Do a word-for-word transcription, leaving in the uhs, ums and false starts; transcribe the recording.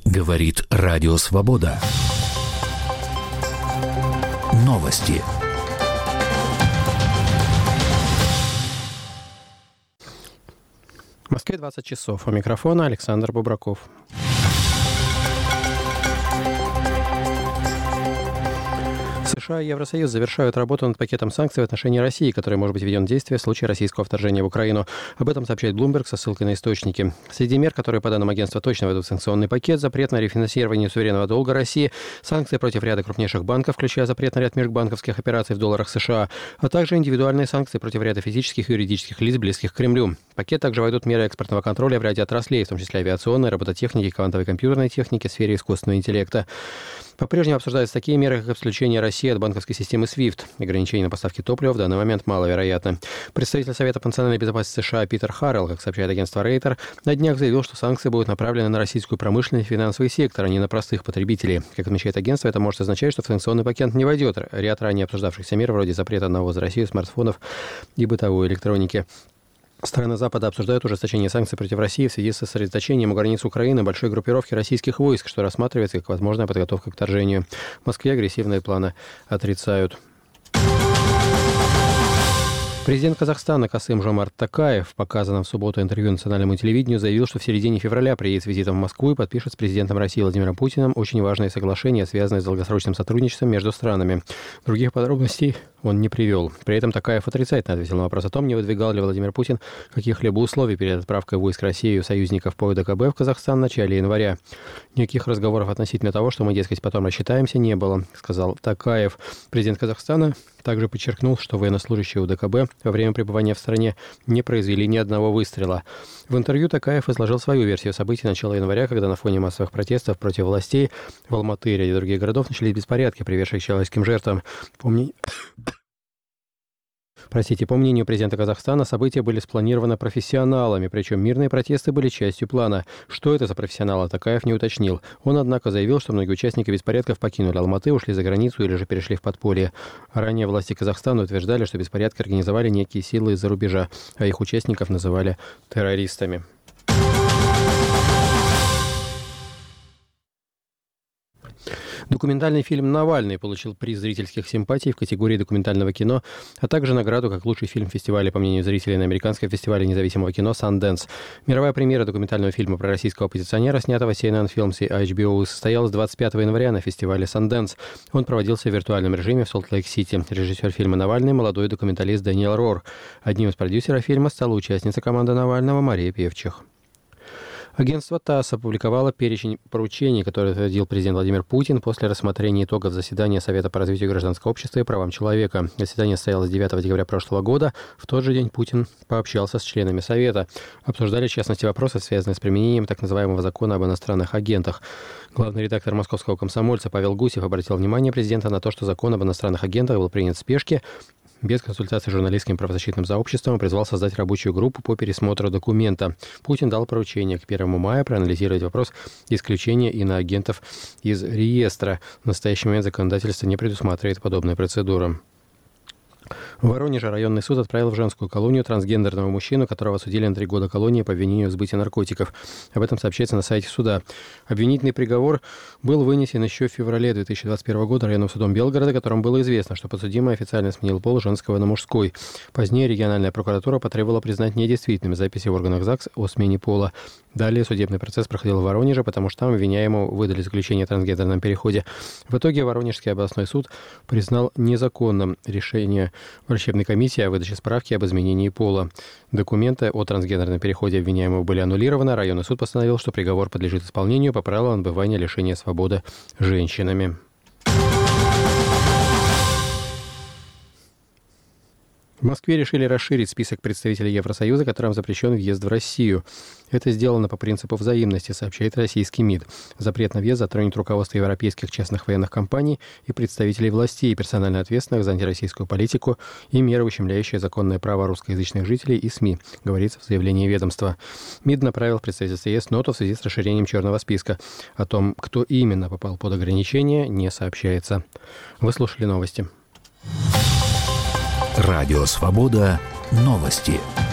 Говорит Радио Свобода. Новости. В Москве двадцать часов. У микрофона Александр Бубраков. США и Евросоюз завершают работу над пакетом санкций в отношении России, который может быть введен в действие в случае российского вторжения в Украину. Об этом сообщает Bloomberg со ссылкой на источники. Среди мер, которые, по данным агентства, точно войдут в санкционный пакет: запрет на рефинансирование суверенного долга России, санкции против ряда крупнейших банков, включая запрет на ряд межбанковских операций в долларах США, а также индивидуальные санкции против ряда физических и юридических лиц, близких к Кремлю. В пакет также войдут меры экспортного контроля в ряде отраслей, в том числе авиационной, робототехники, квантовой компьютерной техники, сфере искусственного интеллекта. По-прежнему обсуждаются такие меры, как исключение России от банковской системы свифт. Ограничения на поставки топлива в данный момент маловероятно. Представитель Совета по национальной безопасности США Питер Харрелл, как сообщает агентство Рейтер, на днях заявил, что санкции будут направлены на российскую промышленность и финансовый сектор, а не на простых потребителей. Как отмечает агентство, это может означать, что в санкционный пакет не войдет ряд ранее обсуждавшихся мер, вроде запрета на ввоз в Россию смартфонов и бытовой электроники. Страны Запада обсуждают ужесточение санкций против России в связи с сосредоточением у границ Украины большой группировки российских войск, что рассматривается как возможная подготовка к вторжению. В Москве агрессивные планы отрицают. Президент Казахстана Касым-Жомарт Токаев в показанном в субботу интервью национальному телевидению заявил, что в середине февраля приедет с визитом в Москву и подпишет с президентом России Владимиром Путиным очень важные соглашения, связанные с долгосрочным сотрудничеством между странами. Других подробностей он не привел. При этом Токаев отрицательно ответил на вопрос о том, не выдвигал ли Владимир Путин каких-либо условий перед отправкой войск России и союзников по ОДКБ в Казахстан в начале января. Никаких разговоров относительно того, что мы, дескать, потом рассчитаемся, не было, сказал Токаев. Президент Казахстана также подчеркнул, что военнослужащие ОДКБ во время пребывания в стране не произвели ни одного выстрела. В интервью Токаев изложил свою версию событий начала января, когда на фоне массовых протестов против властей в Алматы и ряде других городов начались беспорядки, приведшие к человеческим жертвам. Помни... Простите, по мнению президента Казахстана, события были спланированы профессионалами, причем мирные протесты были частью плана. Что это за профессионалы, Токаев не уточнил. Он, однако, заявил, что многие участники беспорядков покинули Алматы, ушли за границу или же перешли в подполье. Ранее власти Казахстана утверждали, что беспорядки организовали некие силы из-за рубежа, а их участников называли террористами. Документальный фильм «Навальный» получил приз зрительских симпатий в категории документального кино, а также награду как лучший фильм фестиваля, по мнению зрителей, на американском фестивале независимого кино «Санденс». Мировая премьера документального фильма про российского оппозиционера, снятого си эн эн Films и эйч би о, состоялась двадцать пятого января на фестивале «Санденс». Он проводился в виртуальном режиме в Солт-Лейк-Сити. Режиссер фильма «Навальный» — молодой документалист Дэниел Рор. Одним из продюсеров фильма стала участница команды Навального Мария Певчих. Агентство ТАСС опубликовало перечень поручений, которые утвердил президент Владимир Путин после рассмотрения итогов заседания Совета по развитию гражданского общества и правам человека. Заседание состоялось девятого декабря прошлого года. В тот же день Путин пообщался с членами Совета. Обсуждали, в частности, вопросы, связанные с применением так называемого закона об иностранных агентах. Главный редактор московского «Комсомольца» Павел Гусев обратил внимание президента на то, что закон об иностранных агентах был принят в спешке, без консультации с журналистским правозащитным сообществом, и призвал создать рабочую группу по пересмотру документа. Путин дал поручение к первому мая проанализировать вопрос исключения иноагентов из реестра. В настоящий момент законодательство не предусматривает подобную процедуру. В Воронеже районный суд отправил в женскую колонию трансгендерного мужчину, которого осудили на три года колонии по обвинению в сбытии наркотиков. Об этом сообщается на сайте суда. Обвинительный приговор был вынесен еще в феврале две тысячи двадцать первого года районным судом Белгорода, которым было известно, что подсудимый официально сменил пол женского на мужской. Позднее региональная прокуратура потребовала признать недействительными записи в органах ЗАГС о смене пола. Далее судебный процесс проходил в Воронеже, потому что там обвиняемому выдали заключение о трансгендерном переходе. В итоге Воронежский областной суд признал незаконным решение врачебной комиссии о выдаче справки об изменении пола. Документы о трансгендерном переходе обвиняемого были аннулированы. Районный суд постановил, что приговор подлежит исполнению по правилам отбывания лишения свободы женщинами. В Москве решили расширить список представителей Евросоюза, которым запрещен въезд в Россию. Это сделано по принципу взаимности, сообщает российский МИД. Запрет на въезд затронет руководство европейских частных военных компаний и представителей властей, персонально ответственных за антироссийскую политику и меры, ущемляющие законное право русскоязычных жителей и СМИ, говорится в заявлении ведомства. МИД направил в представительство ЕС ноту в связи с расширением черного списка. О том, кто именно попал под ограничения, не сообщается. Вы слушали новости. Радио «Свобода». Новости.